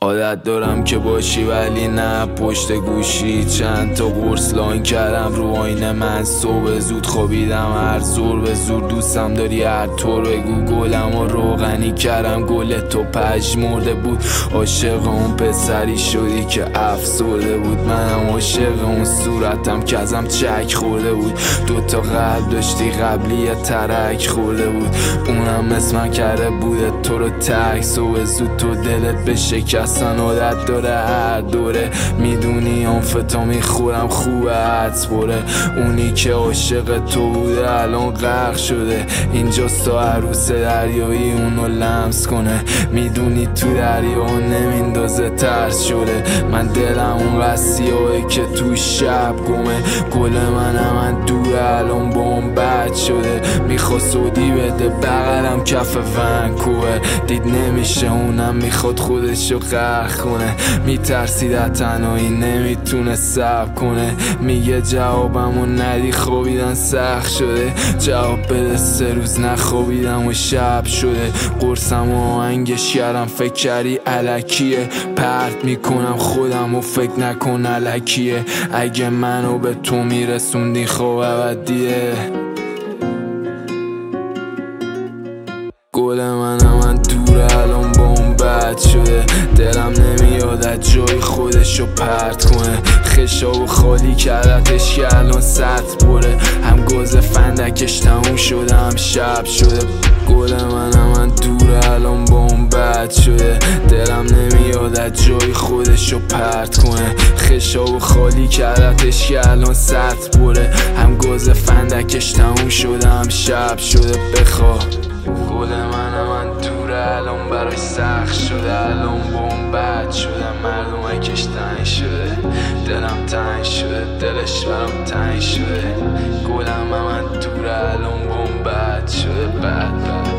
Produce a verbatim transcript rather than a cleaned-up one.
عادت دارم که باشی ولی نه پشت گوشی. چند تا قرص لاین کردم رو آینه من. صبح زود خوابیدم هر زور به زور. دوستم داری هر طور بگو. گلم و روغنی کردم گل تو پژمرده بود. عاشق اون پسری شدی که افسرده بود. منم عاشق اون صورتم که ازم چک خورده بود. دوتا قلب داشتی قبلی یه ترک خورده بود. اونم مثل من کرده بوده تو رو تک. صبح زود تو دلت به شکستن عادت داره هر دوره. میدونی آنفتا میخورم خوبه حدس بره. اونی که عاشق تو بوده الان غرق شده. اینجاست تا عروس دریایی اونو لمس کنه. میدونی تو دریا نمیندازه ترس شده. من دلم اون قصیه که تو شب گمه. گل منم من دور الان بام بد شده. میخوا سودی بده بغلم کف ونکوور. دید نمیشه اونم میخواد خودشو غرق کنه. میترسید از تنهایی نمیتونه صبر کنه. میگه جوابمو ندی خوابیدن سخت شده. جواب بده سه روز نخوابیدم و شب شده. قرصم و آهنگش کردم فکر کردی الکیه. پرت میکنم خودم و فکر نکن الکیه. اگه منو به تو میرسوندی خب ابدیه. گل منم من دور الان با اون بد شده. دلم نمیاد از جای خودشو پرت کنه. خشاب خالی کردتش که الان سطح بره. هم گاز فندکش تموم شده هم شب شده. گل منم من دور الان با اون بد شده. دلم نمیاد از جای خودشو پرت کنه. خشاب خالی کردتش که الان سطح بره. هم گاز فندکش تموم شده هم شب شده. بخوا گل منم من دور الان براش سخت شده. الان بوم بد شده. مردمکش تنگ شده. دلم تنگ شده. دلش برام تنگ شده. گلم من دور الان بوم بد شده. بد بد